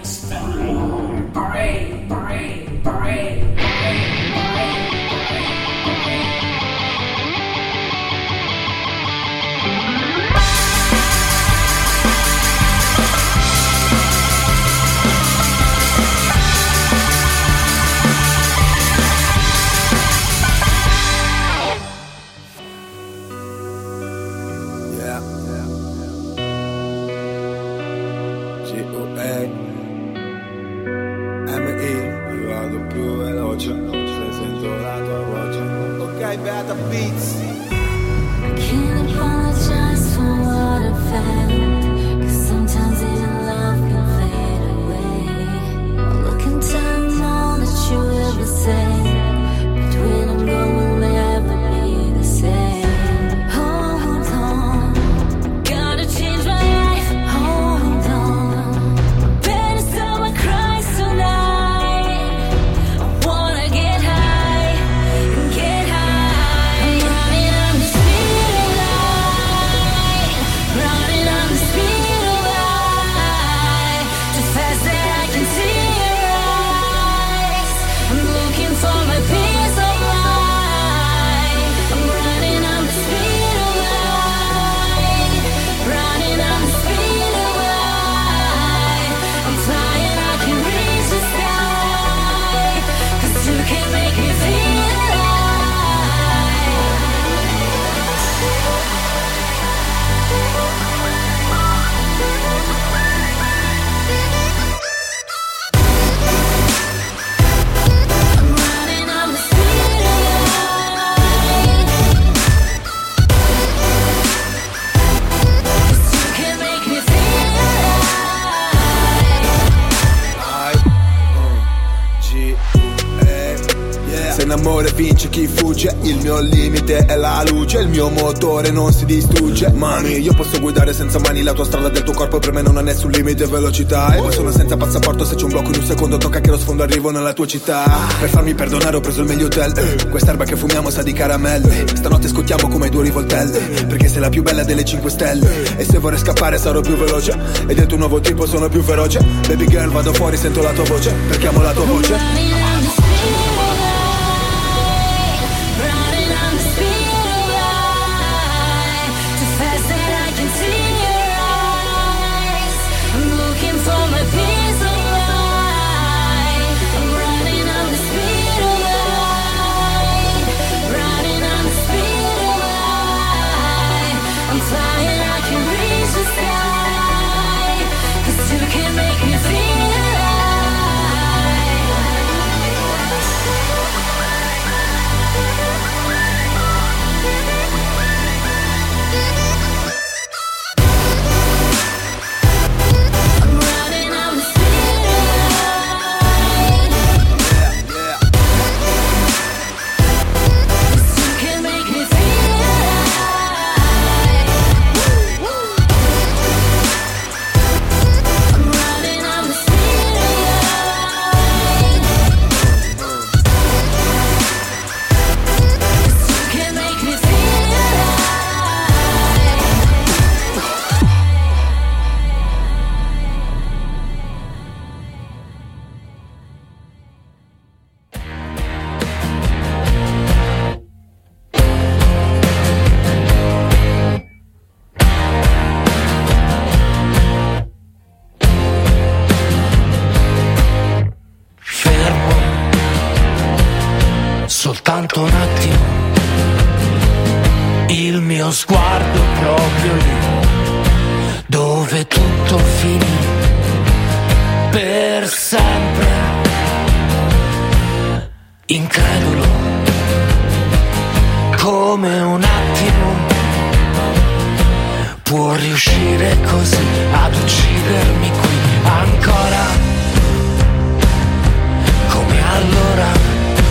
Vince chi fugge, il mio limite è la luce, il mio motore non si distrugge. Mani, io posso guidare senza mani la tua strada del tuo corpo, per me non ha nessun limite velocità. E poi sono senza passaporto, se c'è un blocco in un secondo tocca che lo sfondo arrivo nella tua città. Per farmi perdonare ho preso il meglio hotel, quest'erba che fumiamo sa di caramelle. Stanotte scottiamo come due rivoltelle, perché sei la più bella delle 5 stelle. E se vorrei scappare sarò più veloce, e del tuo nuovo tipo sono più feroce. Baby girl vado fuori, sento la tua voce, perché amo la tua voce. Soltanto un attimo, il mio sguardo proprio lì, dove tutto finì, per sempre, incredulo, come un attimo, può riuscire così ad uccidermi qui, ancora, come allora.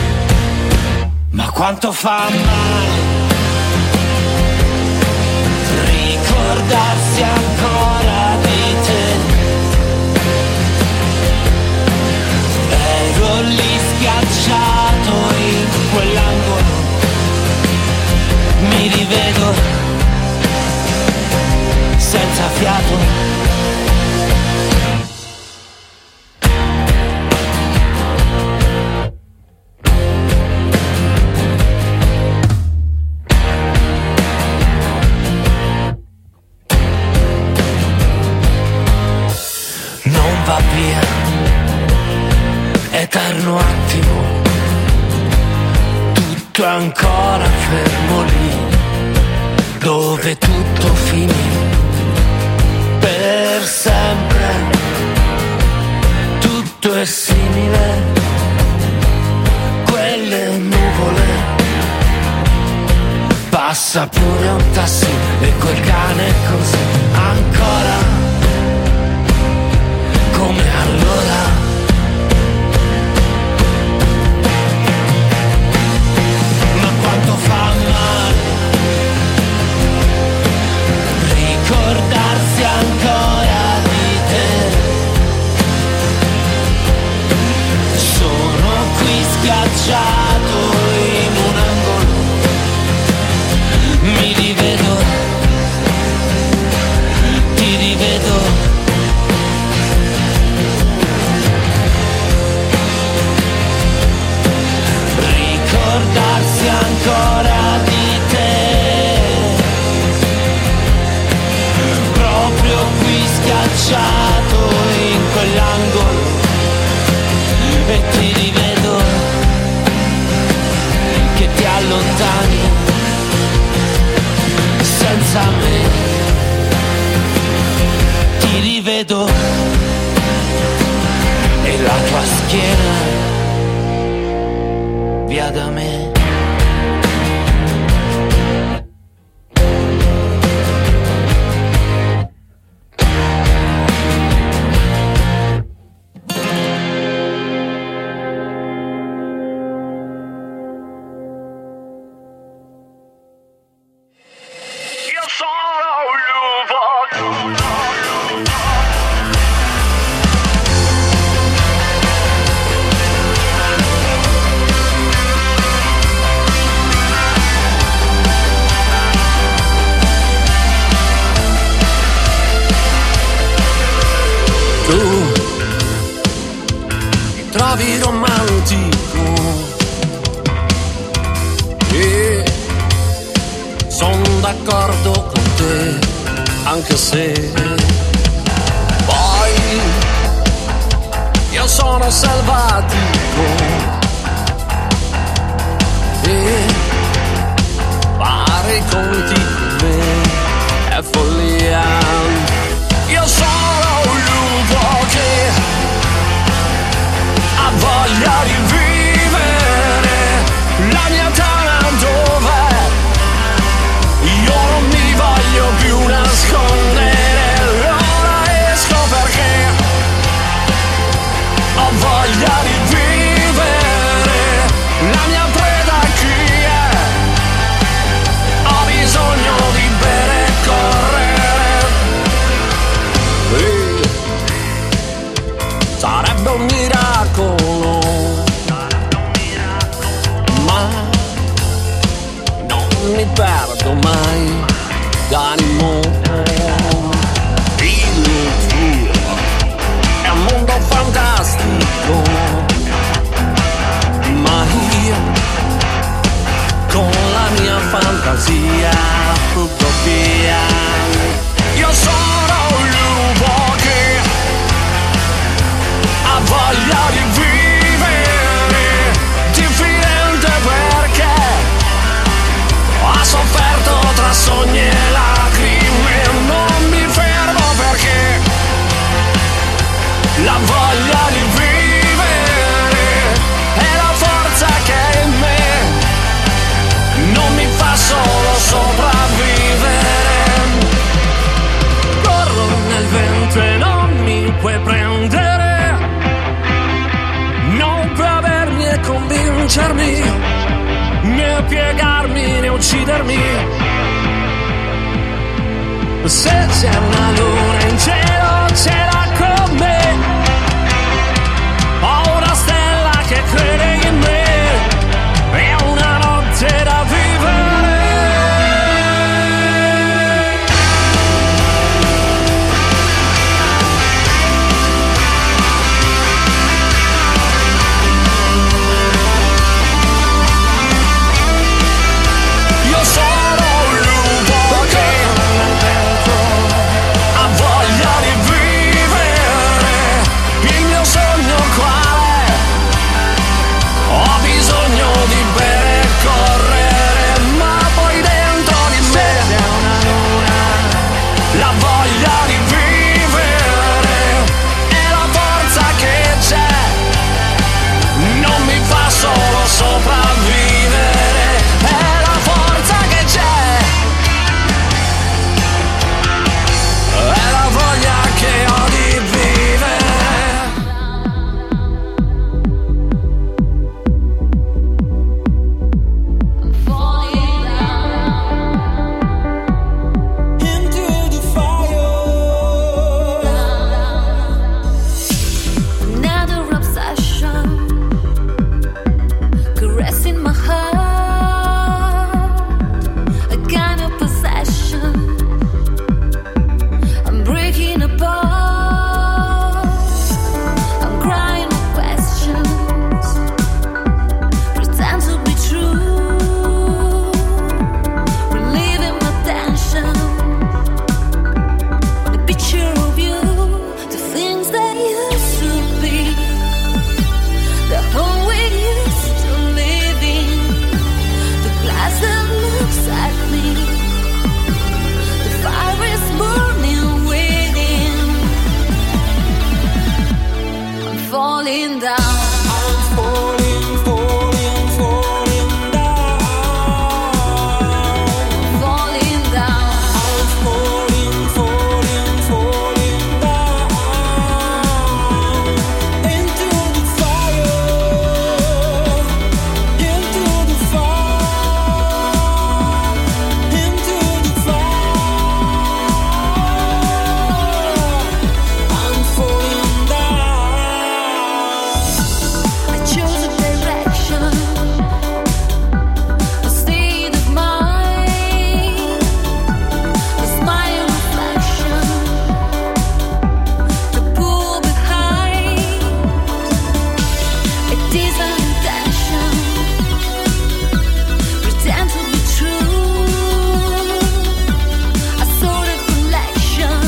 Ma quanto fa male ricordarsi ancora di te. Ero lì schiacciato in quell'angolo, mi rivedo senza fiato. va via, eterno attimo, tutto è ancora fermo lì, dove tutto finì, per sempre, tutto è simile, quelle nuvole, passa pure un taxi e quel cane così, ancora, come allora. Quanto fa male ricordarsi ancora di te. Sono qui schiacciato in un angolo, mi rivedo, ti rivedo. Ricordarsi ancora di te, proprio qui schiacciato in quell'angolo, e ti rivedo, che ti allontani senza me, ti rivedo, e la tua schiena via da me. Trovi romantico e sono d'accordo con te, anche se poi io sono selvatico e fare i conti con me è follia. Io sono l'uomo che ha voglia di vivere la mia età dov'è. Io non mi voglio più nascondere, ora esco perché ho voglia di vivere la mia preda chi è. Ho bisogno di bere e correre, sarebbe un miracolo, ma non mi perdo mai d'animo. Il tuo è un mondo fantastico, ma io con la mia fantasia utopia. Io sono l'uomo che ha voglia di vivere, diffidente perché ha sofferto tra sogni e lacrime. Non mi fermo perché la voglia di vivere è la forza che è in me, non mi fa solo sopravvivere. Corro nel vento e non mi puoi prendere, non puoi avermi e convincermi, né piegarmi né uccidermi. Se c'è una luna in cielo ce l'ha con me, ho una stella che crede in me, è una notte da vivere. Io sono l'uomo che ha voglia di falling down. I'm falling, falling, falling down. Falling down. I'm falling, falling, falling down. Into the fire, into the fire, into the fire. I'm falling down. I chose a direction, a state of mind, a smile reflection to pull behind. It is an intention, pretend to be true. A sort of collection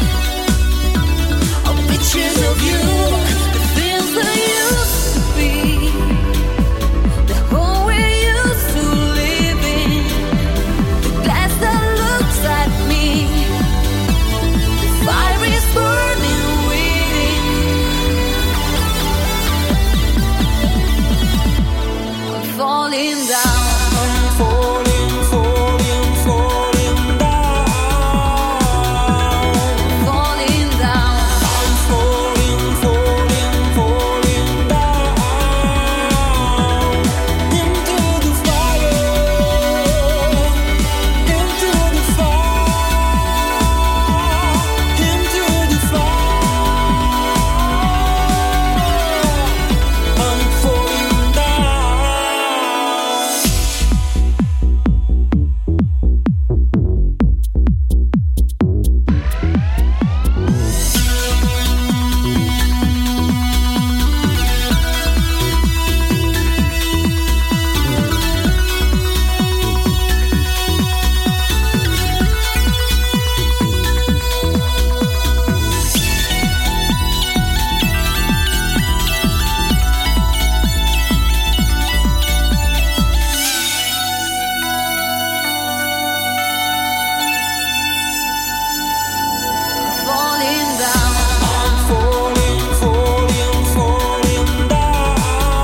of pictures of you, the things that used to be, the home we're used to living, the glass that looks at me, the fire is burning within. I'm falling down. I'm falling, falling, falling down. Falling down. I'm falling, falling, falling down. Into the fire, into the fire, into the fire. I'm falling down. Falling down. I'm falling, falling, falling down.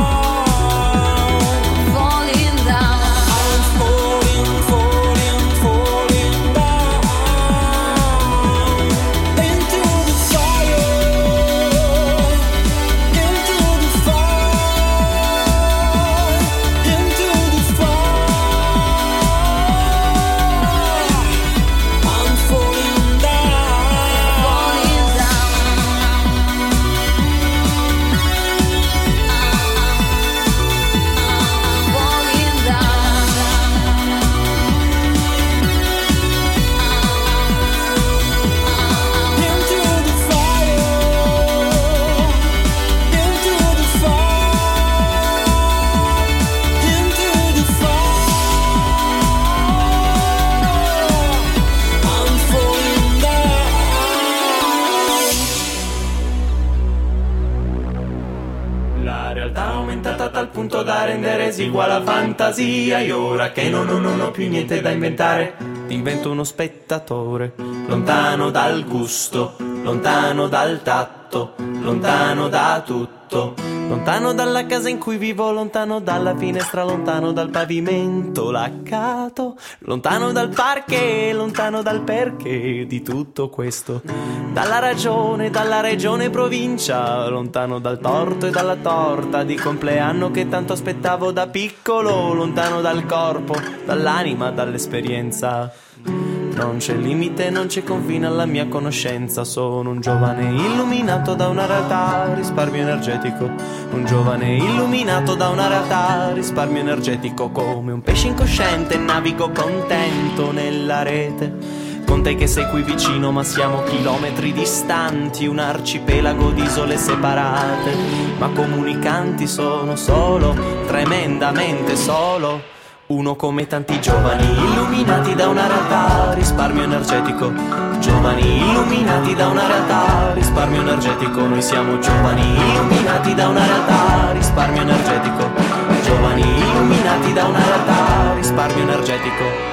Falling down. I'm falling, falling, falling down. Into the fire, into the fire, into the fire. I'm falling down. Falling down. Falling down. Into the fire, into the fire, into the fire. I'm falling down. La realtà è aumentata a tal punto da rendere esigua la fantasia. E ora che non ho più niente da inventare, divento uno spettatore, lontano dal gusto, lontano dal tatto, lontano da tutto, lontano dalla casa in cui vivo, lontano dalla finestra, lontano dal pavimento laccato, lontano dal parquet, lontano dal perché di tutto questo, dalla ragione, dalla regione provincia, lontano dal torto e dalla torta di compleanno che tanto aspettavo da piccolo, lontano dal corpo, dall'anima, dall'esperienza. Non c'è limite, non c'è confine alla mia conoscenza. Sono un giovane illuminato da una realtà, risparmio energetico. Un giovane illuminato da una realtà, risparmio energetico. Come un pesce incosciente navigo contento nella rete, con te che sei qui vicino ma siamo chilometri distanti. Un arcipelago di isole separate, ma comunicanti. Sono solo, tremendamente solo, uno come tanti giovani illuminati da una realtà, risparmio energetico. Giovani illuminati da una realtà, risparmio energetico. Noi siamo giovani illuminati da una realtà, risparmio energetico. Giovani illuminati da una realtà, risparmio energetico.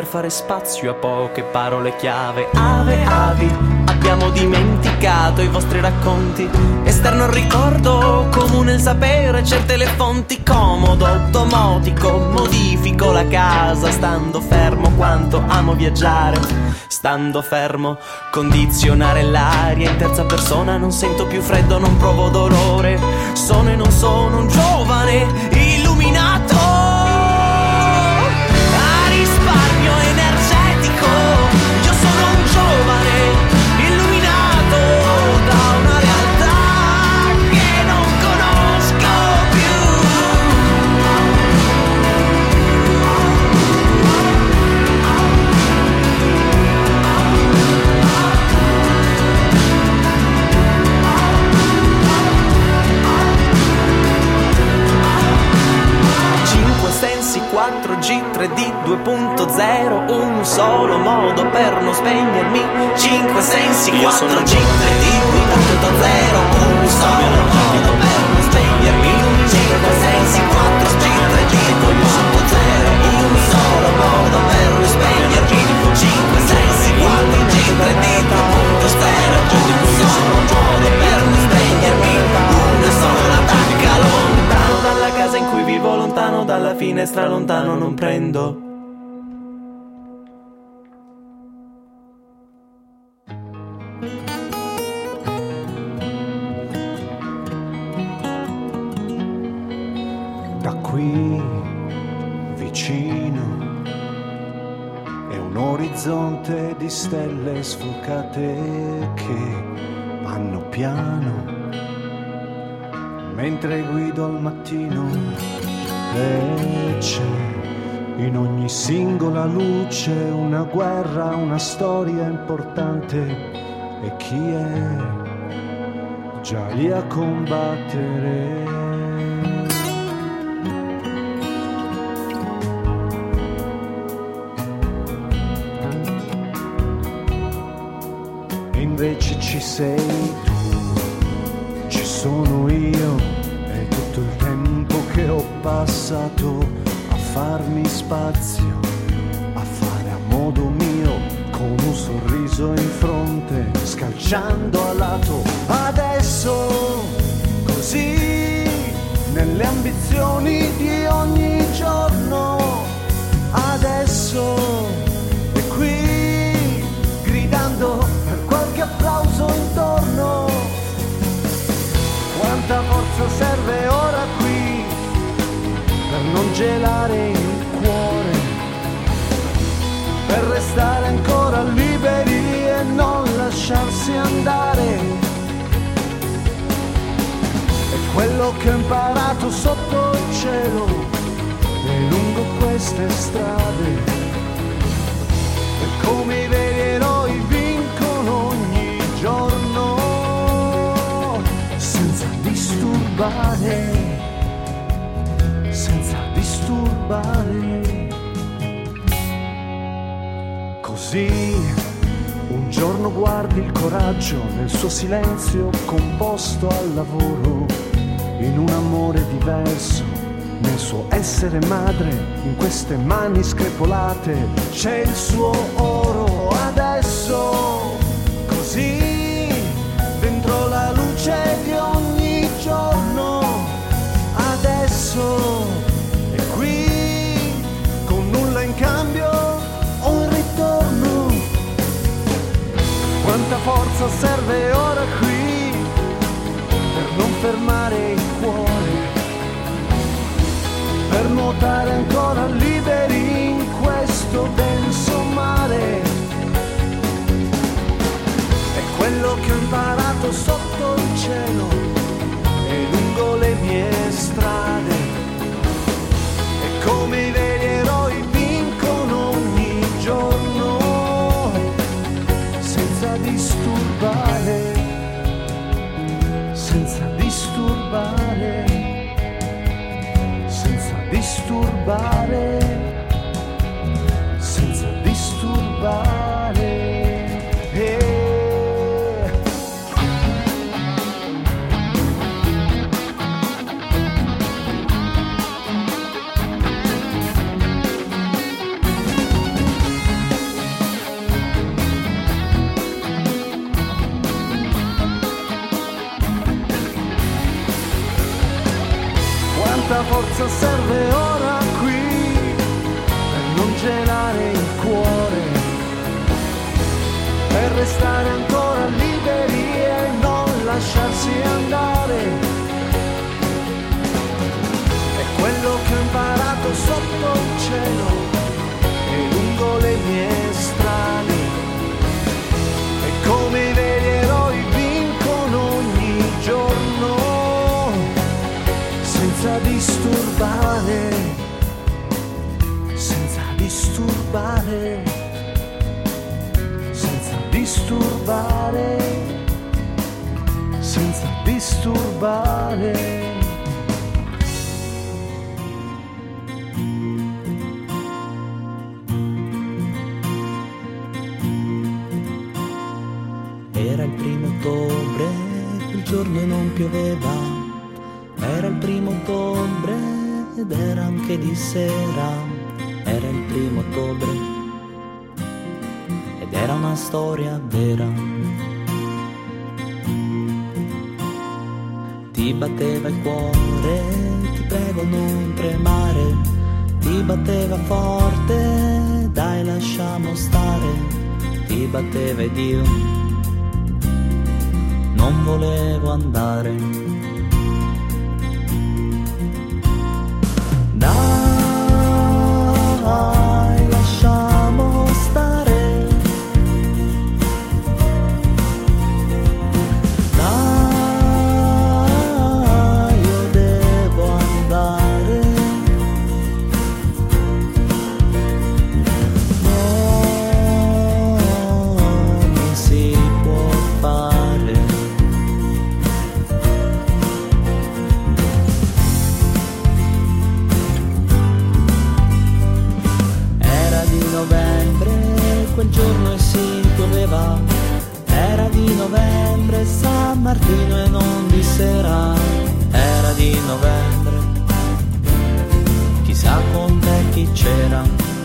per fare spazio a poche parole chiave. Ave, avi, abbiamo dimenticato i vostri racconti. Esterno il ricordo, comune il sapere, certe le fonti. Comodo, automotico, modifico la casa stando fermo. Quanto amo viaggiare stando fermo, condizionare l'aria in terza persona. Non sento più freddo, non provo dolore. Sono e non sono un giovane illuminato a risparmio energetico. Io sono un giovane illuminato da una realtà che non conosco più. 4G, 3D, 2.0, un solo modo per non spegnermi. 5 sensi, 4G, 3D, 2.0, un solo modo per non spegnermi. 5 sensi, 4G, 3D, 2.0, un solo modo per non spegnermi. 5 sensi, 4G, 3D, 2.0, un solo modo per non spegnermi. Una sola tacca, lontano dalla casa in cui vivo, lontano dalla finestra, lontano non prendo. Da qui vicino è un orizzonte di stelle sfocate che vanno piano mentre guido al mattino. E c'è in ogni singola luce una guerra, una storia importante, e chi è già lì a combattere. E invece ci sei tu, ci sono io, e tutto il tempo che ho passato a farmi spazio, a fare a modo mio, con un sorriso in fronte, scalciando a lato. Adesso così, nelle ambizioni di ogni giorno, adesso è qui, gridando per qualche applauso intorno. Quanta forza serve ora qui per non gelare il cuore, per restare ancora liberi e non lasciarsi andare. È quello che ho imparato sotto il cielo e lungo queste strade. E come i veri eroi vincono ogni giorno, senza disturbare, senza disturbare. Così un giorno guardi il coraggio nel suo silenzio composto al lavoro, in un amore diverso, nel suo essere madre, in queste mani screpolate c'è il suo oro. Adesso così, dentro la luce di ogni giorno, adesso è qui, con nulla in cambio o in ritorno. Quanta forza serve ora qui per non fermare il cuore, per nuotare ancora liberi in questo denso mare. È quello che ho imparato sotto il cielo e lungo le mie strade. E come i veri eroi vincono ogni giorno, senza disturbare, senza disturbare, senza disturbare, senza disturbare. questa forza serve ora qui per non gelare il cuore, per restare ancora liberi e non lasciarsi andare. È quello che ho imparato sotto il cielo e lungo le mie strade. E come i veri eroi vincono ogni giorno senza disturbare, senza disturbare, senza disturbare, senza disturbare. Era il 1° ottobre, quel giorno non pioveva. Era il 1° ottobre ed era anche di sera. Era il 1° ottobre ed era una storia vera. Ti batteva il cuore, ti prego non tremare. Ti batteva forte, dai lasciamo stare. Ti batteva ed io non volevo andare. Dai, lasciamo stare. Dai, io devo andare. No, non si può fare. Novembre, quel giorno e si pioveva. Era di novembre, San Martino e non di sera. Era di novembre, chissà con te chi c'era.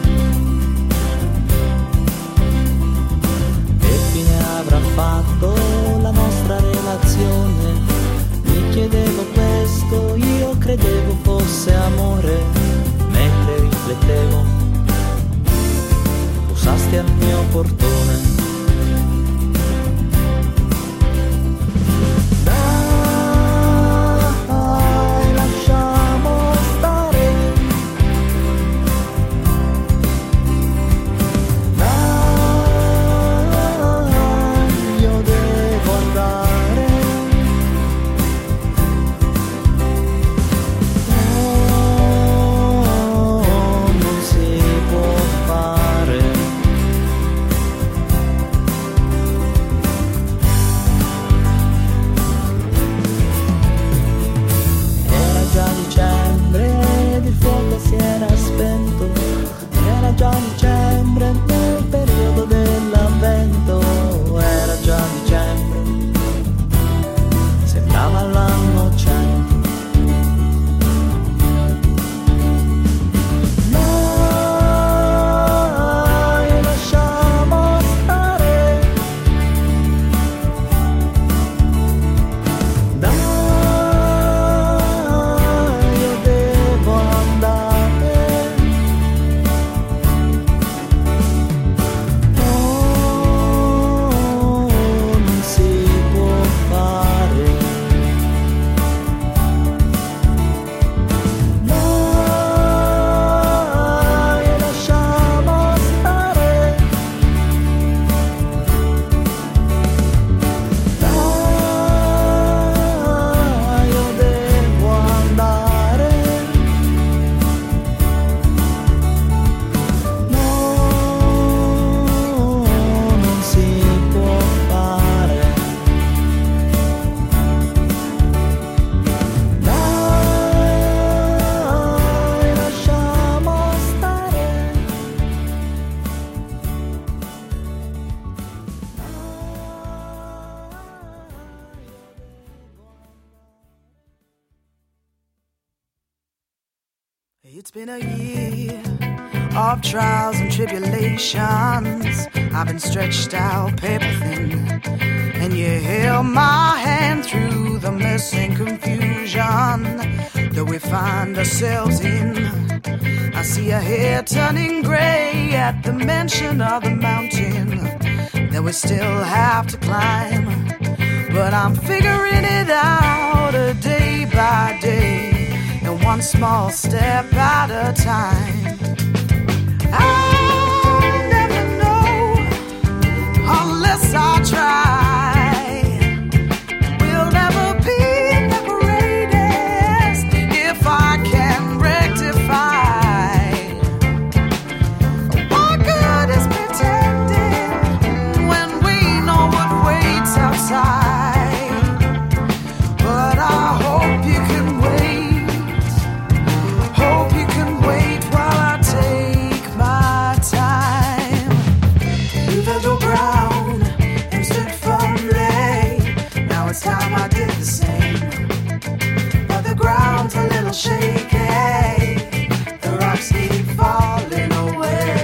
Che fine avrà fatto la nostra relazione? Mi chiedevo questo, io credevo fosse amore. Mentre riflettevo bussasti al mio portone. Dai, lasciamo stare. Dai, io devo andare. No, non si può fare. Dicembre ed il fuoco si era spento. Era già dicembre nel periodo dell'avvento. Era già dicembre, sembrava l'anno 100. Dai, lasciamo stare. Dai, It's been a year of trials and tribulations. I've been stretched out paper thin, and you held my hand through the mess and confusion. that we find ourselves in. I see her hair turning gray at the mention of the mountain that we still have to climb. But I'm figuring it out a day by day, and one small step at a time. I'll never know unless I try. We'll never be the greatest if I can rectify. What good is pretending when we know what waits outside? But I hope you can wait. Hope you can wait while I take my time. You felt your ground and stood firmly. Now it's time I did the same. But the ground's a little shaky. The rocks keep falling away.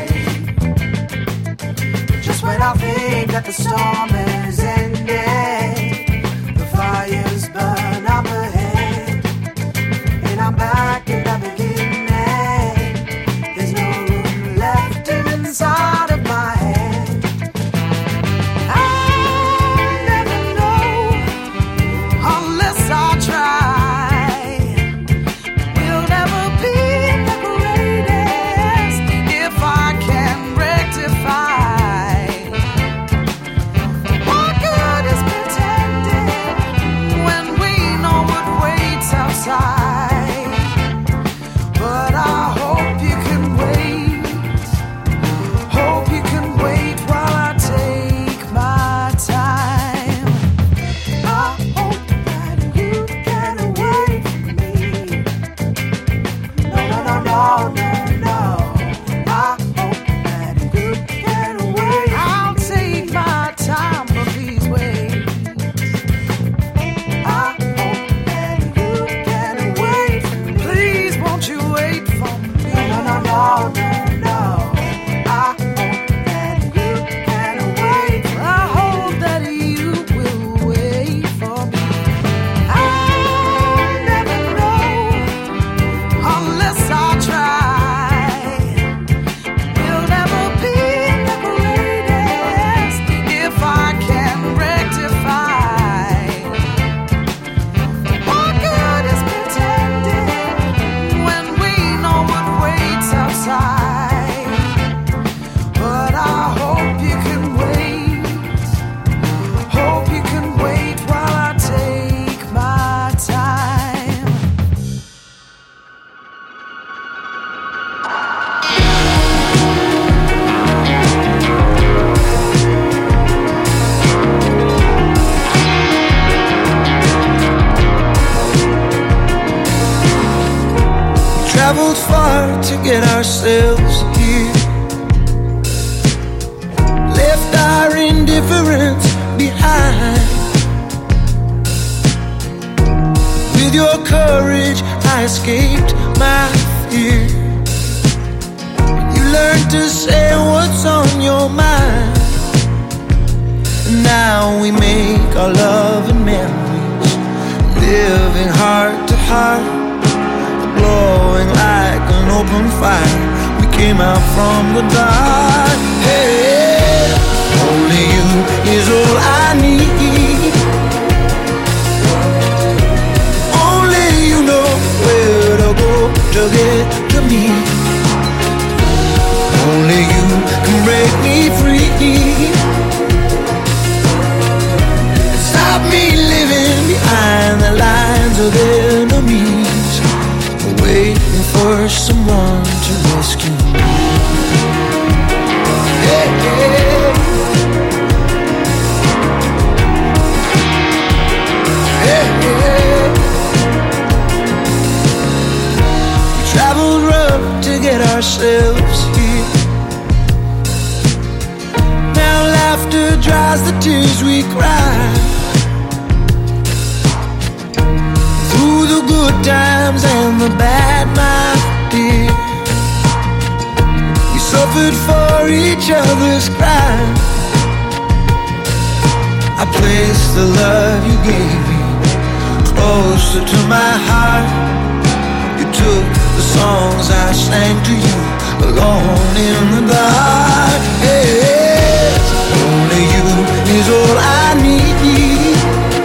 Just when I think that the storm is ending, the fires burn up ahead, and I'm back in the beginning. There's no room left inside of my head. I'll never know unless I try. We'll never be the greatest if I can rectify. What good is pretending when we know what waits outside? But I hope you can wait. Hope you can wait while I take my time. I hope that you can wait for me. No, no, no, no, no, no. I hope that you can wait. I'll take my time, but please wait. I hope that you can wait. Please, won't you wait for me? No, no, no, no, no. I hope that you can wait. I hope that you will wait for me. I'll never know unless I try. We'll never be the greatest if I can rectify. What good is pretending when we know what waits outside? But I hope you can wait. Hope you can wait while I take my time. Traveled far to get ourselves here. Left our indifference behind. With your courage, I escaped my fear. You learned to say what's on your mind. And now we make our love and memories, living heart to heart, glowing like an open fire. We came out from the dark. Hey, only you is all I need. Only you know where to go to get to me. Only you can break me free. Stop me living behind the lines of enemies, waiting for someone to rescue me. Hey, hey. Hey, hey. We traveled rough to get ourselves here. Now laughter dries the tears we cry. Through the good times and the bad, my dear, we suffered for each other's crime. I placed the love you gave me closer to my heart, took the songs I sang to you alone in the dark. Yes, only you is all I need.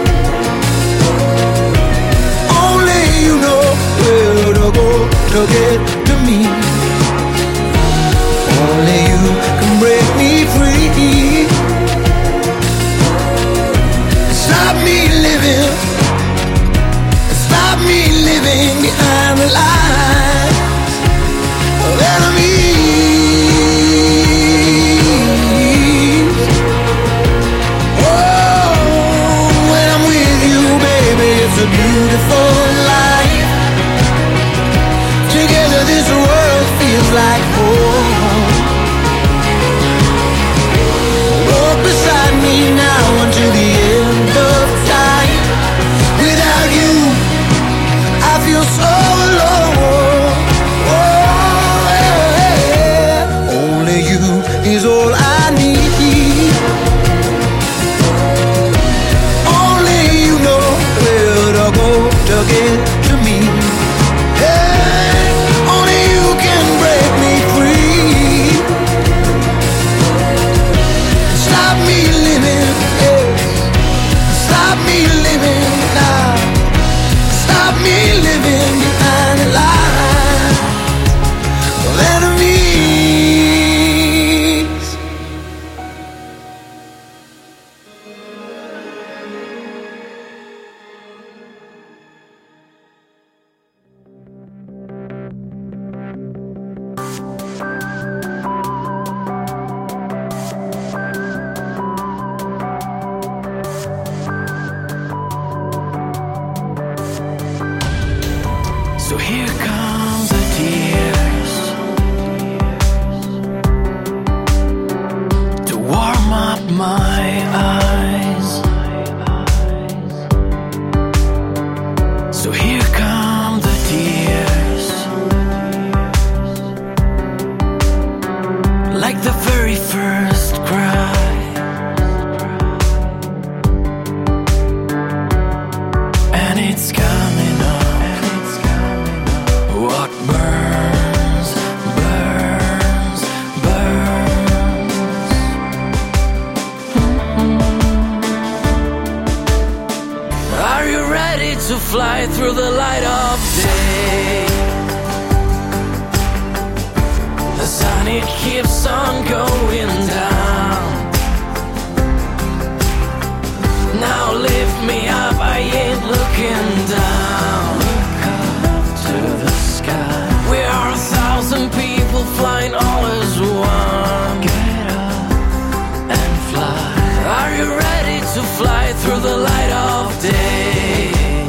Only you know where to go to get to me. Only you can break me free. Stop me living. Stop me living behind the lines of enemies. Oh, when I'm with you, baby, it's a beautiful life. Together this world feels like home. Walk beside me now until the end of time. Without you I feel so alone. Oh, yeah. Only you is all I need. Only you know where to go to get to me. Hey, only you can break me free. Stop me living, yeah. Stop me living now. Stop me living behind the line of enemies. So here come the tears to warm up my eyes. So here come the tears, like the very first cry. And it's coming up. What burns, burns, burns. Are you ready to fly through the light of day? The sun, it keeps on going down. Now lift me up, I ain't looking down. To the sky. We are 1,000 people flying all as one. Get up and fly. Are you ready to fly through the light of day?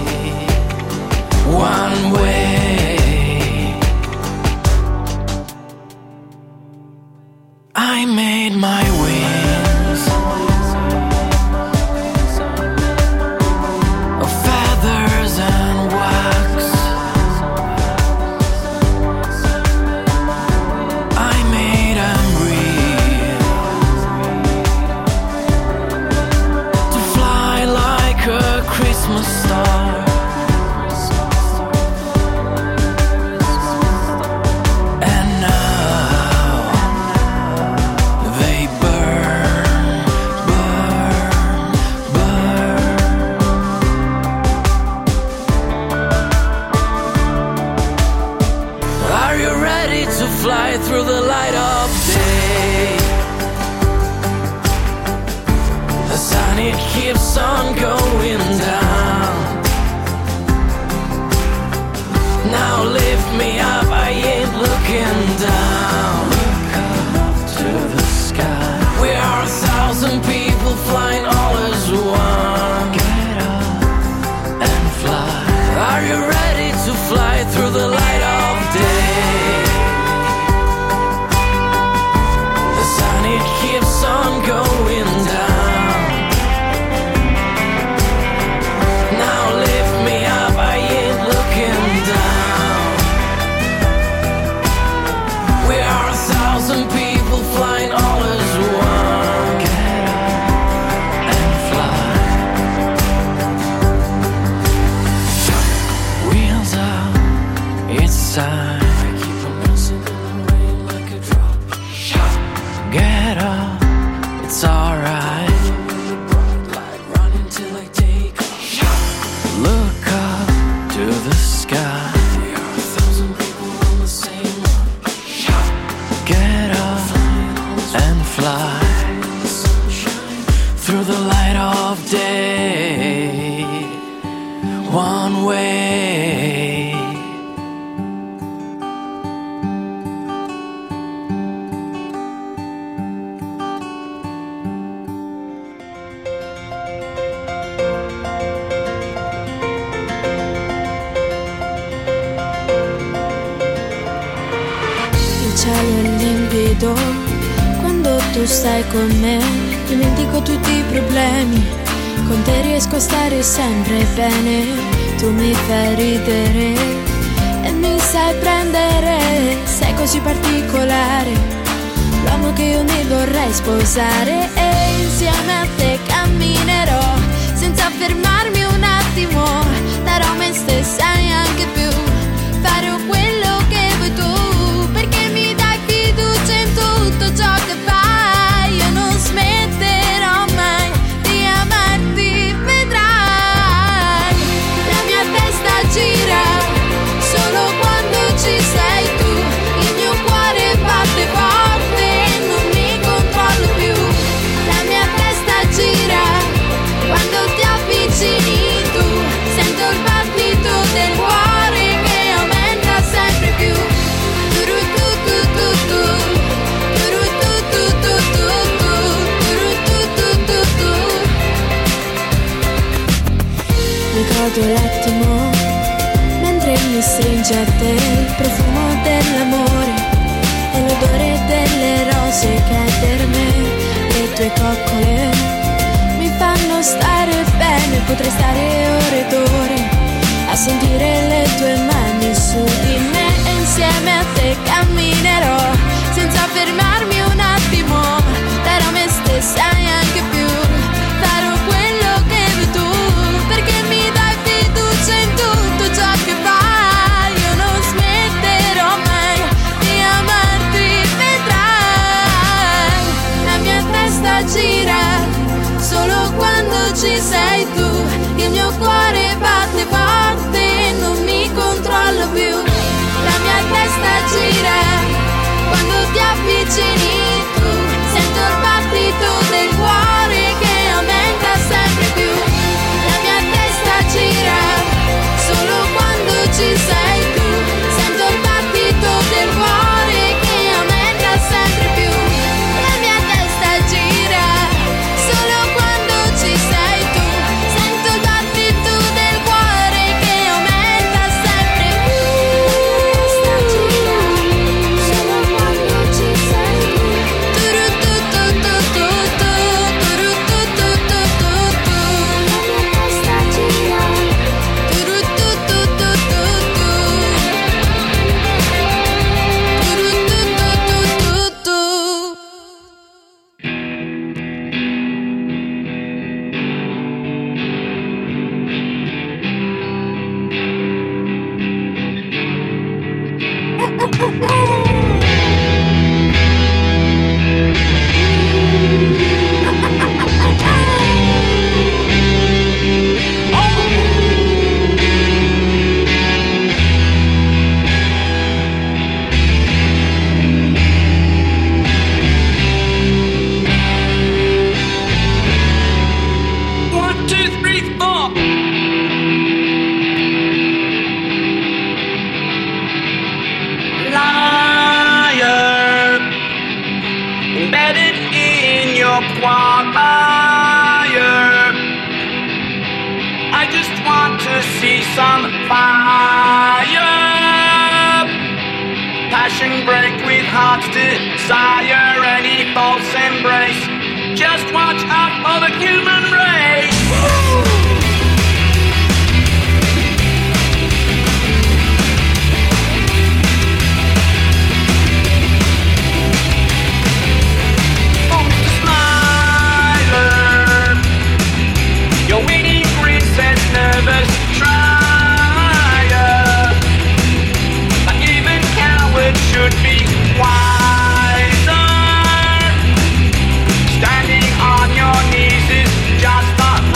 One way. I made my wings of feathers and wax. I made 'em real to fly like a Christmas star. And now they burn, burn, burn. Are you ready to fly through the light of day? The sun, it keeps on going down. Now lift me up, I ain't looking down. To the sky. We are 1,000 people flying all as one. Get up and fly. Are you ready to fly through the light of day? The sun, it keeps on going down. day, one way. Il cielo è limpido quando tu stai con me, dimentico tutti i problemi, con te riesco a stare sempre bene, tu mi fai ridere e mi sai prendere, sei così particolare, l'uomo che io mi vorrei sposare, e insieme a te camminerò senza fermarmi un attimo, darò me stessa e anche più, farò quello che vuoi tu, perché mi dai fiducia in tutto ciò che fai, io non smetterò mai di amarti, vedrai, la mia testa gira solo quando ci sei tu, il mio cuore batte forte e non mi controllo più, la mia testa gira quando ti avvicini tu, sento il battito del cuore che aumenta sempre più, mi godo l'attimo mentre mi stringe a te, il profumo dell'amore e l'odore delle rose che hai per me, le tue coccole mi fanno stare bene, potrei stare ore ed ore a sentire le tue mani su di me, e insieme a te camminerò senza fermarmi un attimo, darò me stessa e anche più, farò quello che vuoi tu, perché mi dai fiducia in tutto ciò che fai, io non smetterò mai di amarti, vedrai, la mia testa gira solo quando ci sei tu, il mio cuore batte forte e non mi controllo più, la mia testa gira quando ti avvicini tu, sento il battito del cuore che aumenta sempre più, la mia testa gira solo quando ci sei tu, sento il battito del cuore che aumenta sempre più, la mia testa gira solo quando ci sei tu, sento il battito del cuore che aumenta sempre più, la mia testa gira solo quando ci sei tu, I just want to see some fire. Passion break with heart's desire. Any false embrace. Just watch out for the human race. Your winning princess, nervous trier. But even cowards should be wiser. Standing on your knees is just the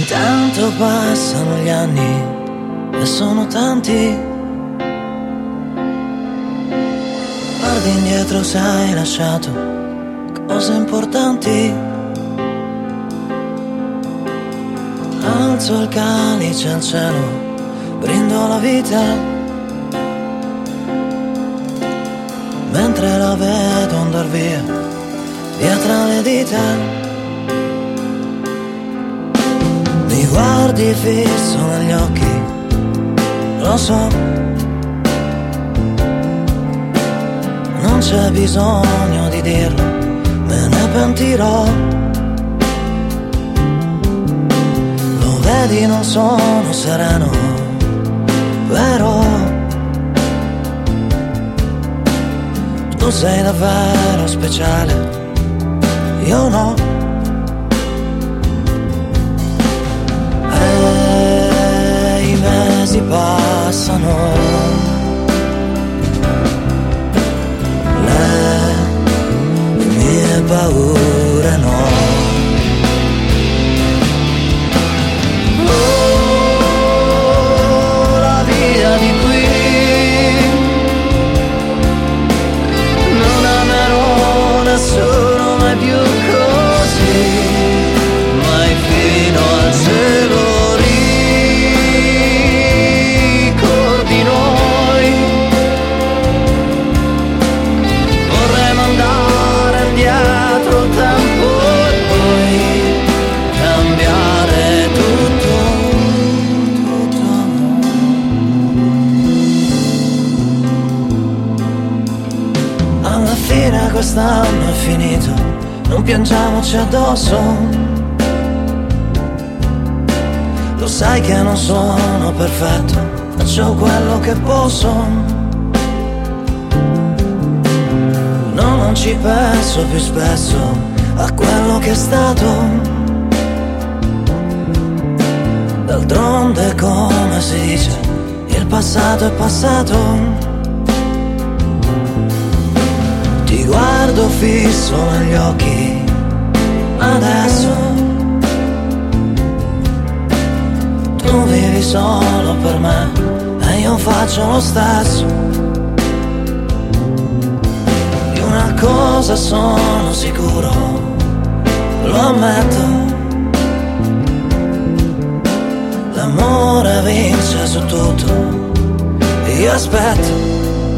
Intanto passano gli anni e sono tanti. Guardi indietro se hai lasciato cose importanti. Alzo il calice al cielo, brindo la vita, mentre la vedo andar via, via tra le dita. Mi guardi fisso negli occhi, lo so, non c'è bisogno di dirlo, me ne pentirò. Lo vedi, non sono sereno, però tu sei davvero speciale, io no. E i mesi passano, le mie paure no. Oh, la via di qui non amerò nessuno mai più così, mai fino al cielo ricordi noi. Vorremmo andare indietro il tempo e poi cambiare tutto, tutto. Alla fine quest'anno è finito, non piangiamoci addosso. Lo sai che non sono perfetto, faccio quello che posso. No, non ci penso più spesso a quello che è stato. D'altronde, come si dice, il passato è passato. Ti guardo fisso negli occhi adesso, tu vivi solo per me e io faccio lo stesso. Di una cosa sono sicuro, lo ammetto, l'amore vince su tutto, io aspetto.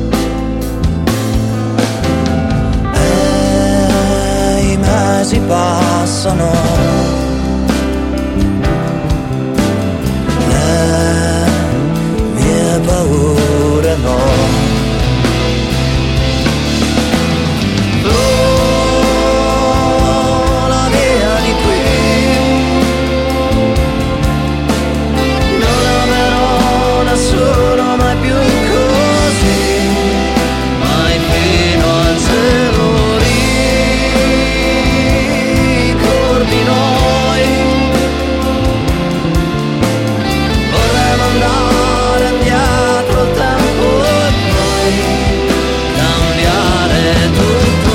E i mesi passano, paure no. Oh, la via di qui non amerò nessuno mai più così, mai fino al cielo ricordi noi. Vorremmo andare indietro il tempo e poi cambiare tutto.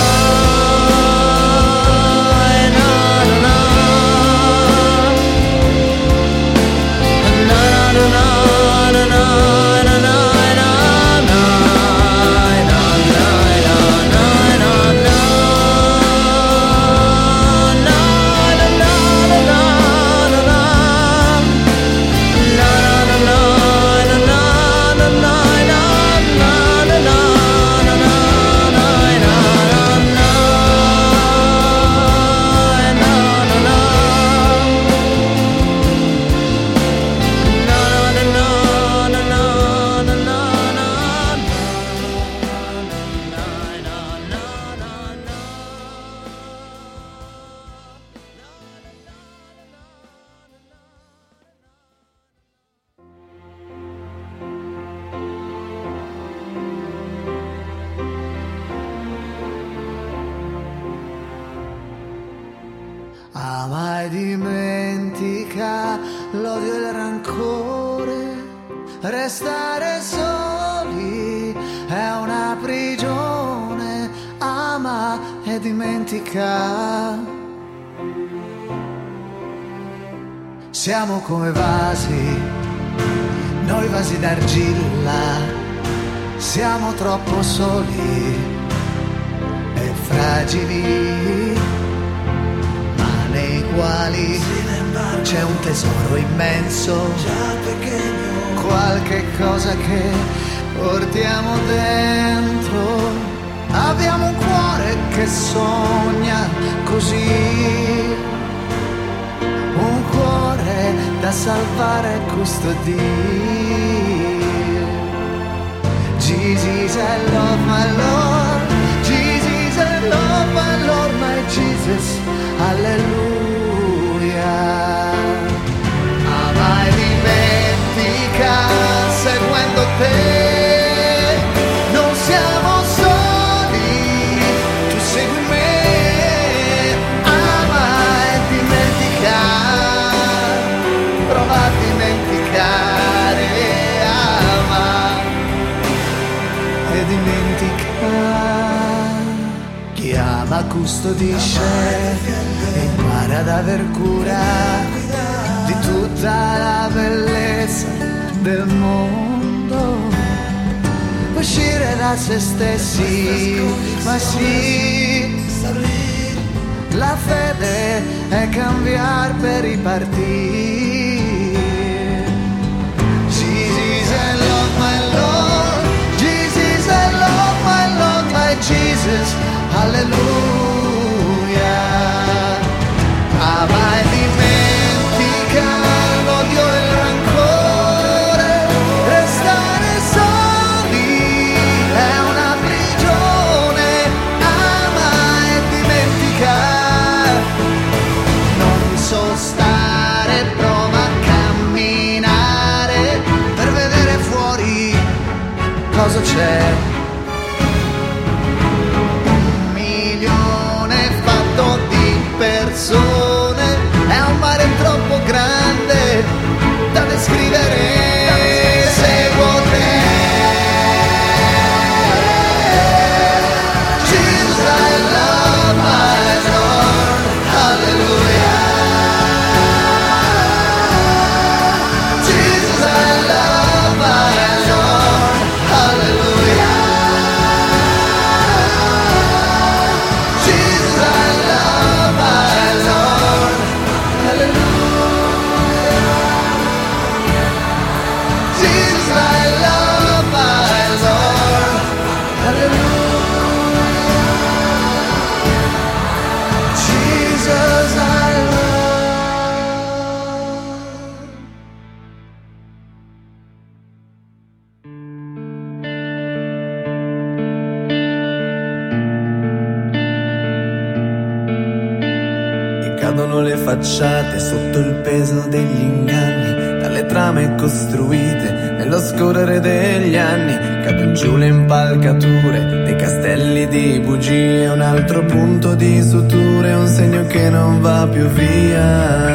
Ama e dimentica l'odio e il rancore, restare soli è una prigione. Ama e dimentica Siamo come vasi, noi vasi d'argilla, siamo troppo soli e fragili, ma nei quali c'è un tesoro immenso, qualche cosa che portiamo dentro. Abbiamo un cuore che sogna così, un cuore da salvare e custodire. Jesus, I love my Lord. Jesus, I love my Lord, my Jesus. Alleluia. Amai dimentica seguendo te. Non siamo soli, tu segui me. Ama e dimentica. Prova a dimenticare. Ama e dimentica. Chi ama custodisce, impara ad aver cura di tutta la bellezza del mondo. Uscire da se stessi, ma sì, la fede è cambiare per ripartire. Jesus, I love my Lord. Jesus, I love my Lord, my Jesus. Alleluia. Ama e dimentica l'odio e il rancore. Restare soli è una prigione. Ama e dimentica. Non so stare, prova a camminare per vedere fuori cosa c'è. Persone, è un mare troppo grande da descrivere. Seguo te. Jesus, I love my Lord. Hallelujah. Jesus, I love my Lord. Hallelujah. Jesus, I love my Lord. Hallelujah. Jesus, I love my Lord. Hallelujah. Jesus, I love. E cadono le facciate sotto il peso degli inganni, dalle trame costruite nello scorrere degli anni. Cadono giù le impalcature dei castelli di bugie, un altro punto di suture, un segno che non va più via.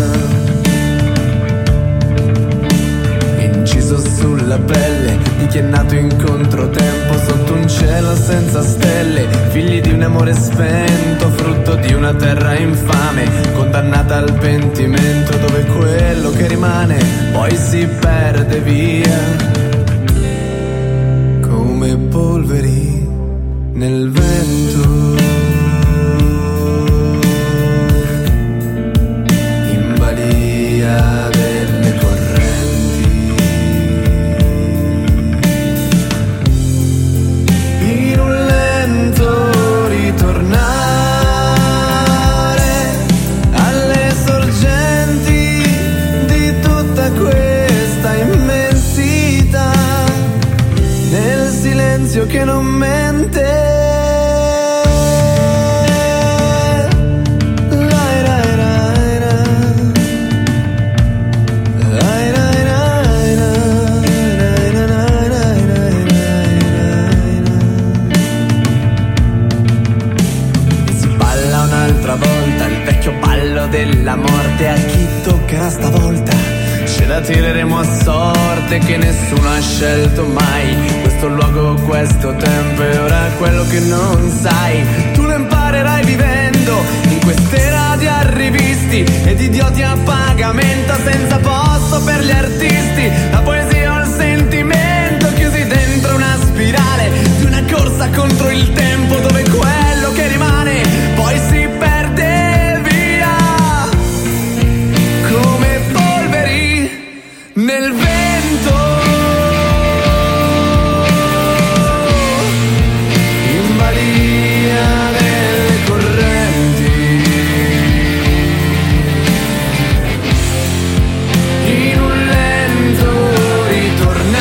Inciso sulla pelle di chi è nato in controtempo, sotto un cielo senza stelle, figli di un amore spento, frutto di una terra infame, condannata al pentimento, dove quello che rimane poi si perde via come polveri nel vento. In balia delle correnti, in un lento ritornare alle sorgenti di tutta questa immensità, nel silenzio che non mente. Volta il vecchio ballo della morte, a chi toccherà stavolta? Ce la tireremo a sorte che nessuno ha scelto mai questo luogo, questo tempo, e ora quello che non sai tu lo imparerai vivendo. vivendo in quest'era di arrivisti ed idioti a pagamento senza posto per gli artisti. La poesia o il sentimento chiusi dentro una spirale di una corsa contro il tempo, dove quello che rimane poi si perde via come polveri nel vento. In balia delle correnti, in un lento ritornare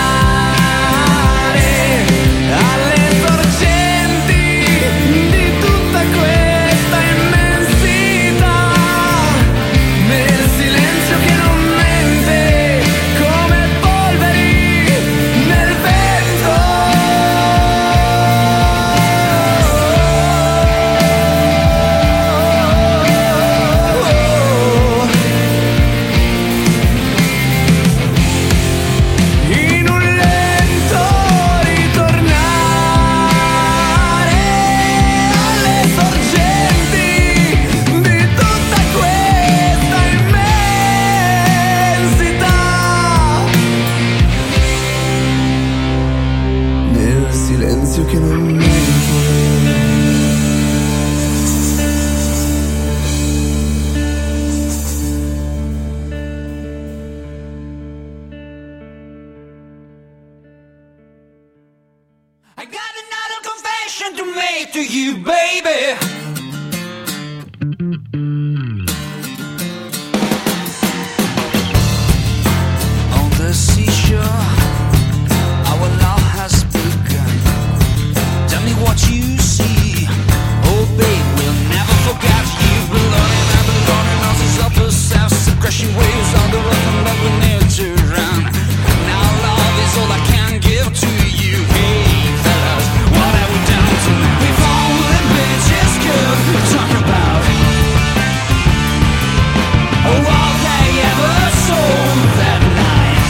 alle sorgenti di tutta questa immensità, nel silenzio che non mente, come polveri nel vento. In un lento ritornare alle sorgenti di tutta questa immensità, nel silenzio che non mente. I got another confession to make to you, baby. On the seashore, our love has begun. Tell me what you see. Oh, babe, we'll never forget you. Belonging and belonging us is up ourselves. The crashing waves on the road that we need to run. Now love is all I can give to you. Hey, fellas, what have we done tonight? We've only been just good. Talk about all they ever sold that night.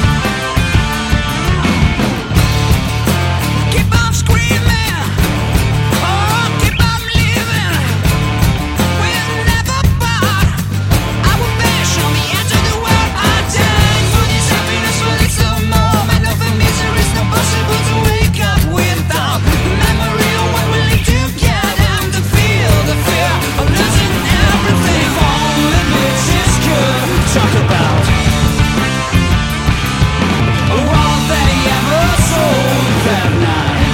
Keep on screaming, oh, keep on living. We'll never part. I will bash on the edge of the world. I died for this happiness, for this moment of the misery. It's not possible to wake up without memory of when we live together and to feel the fear of losing everything. Only bitches could talk about all they ever sold that night.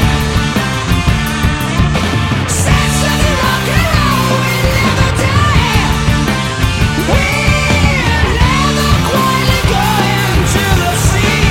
Sex and rock and roll will never die. We'll never quietly go into the sea.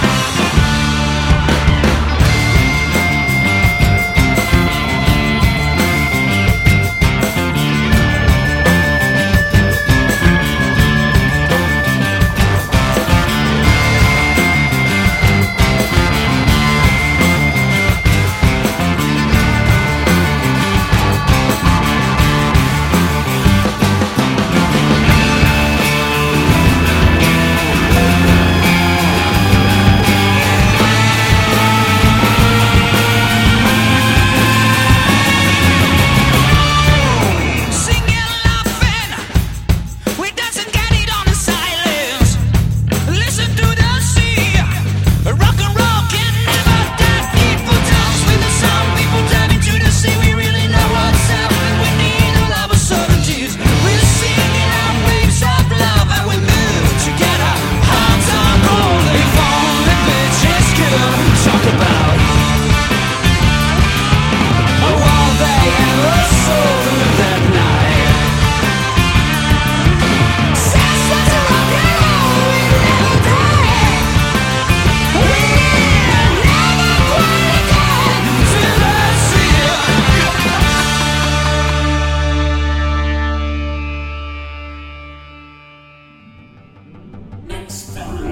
Singing, laughing, we dance and get it on in silence. Listen to the sea. Rock and roll can never die. People dance with the sun. People dive into the sea. We really know what's happening. We need all our certainties. We're singing our waves of love and we move together. Hearts are cold. If only bitches could talk about all they ever sold that night. Sex was a rock and roll, we'll never die. We'll never quite get to the sea. Next time.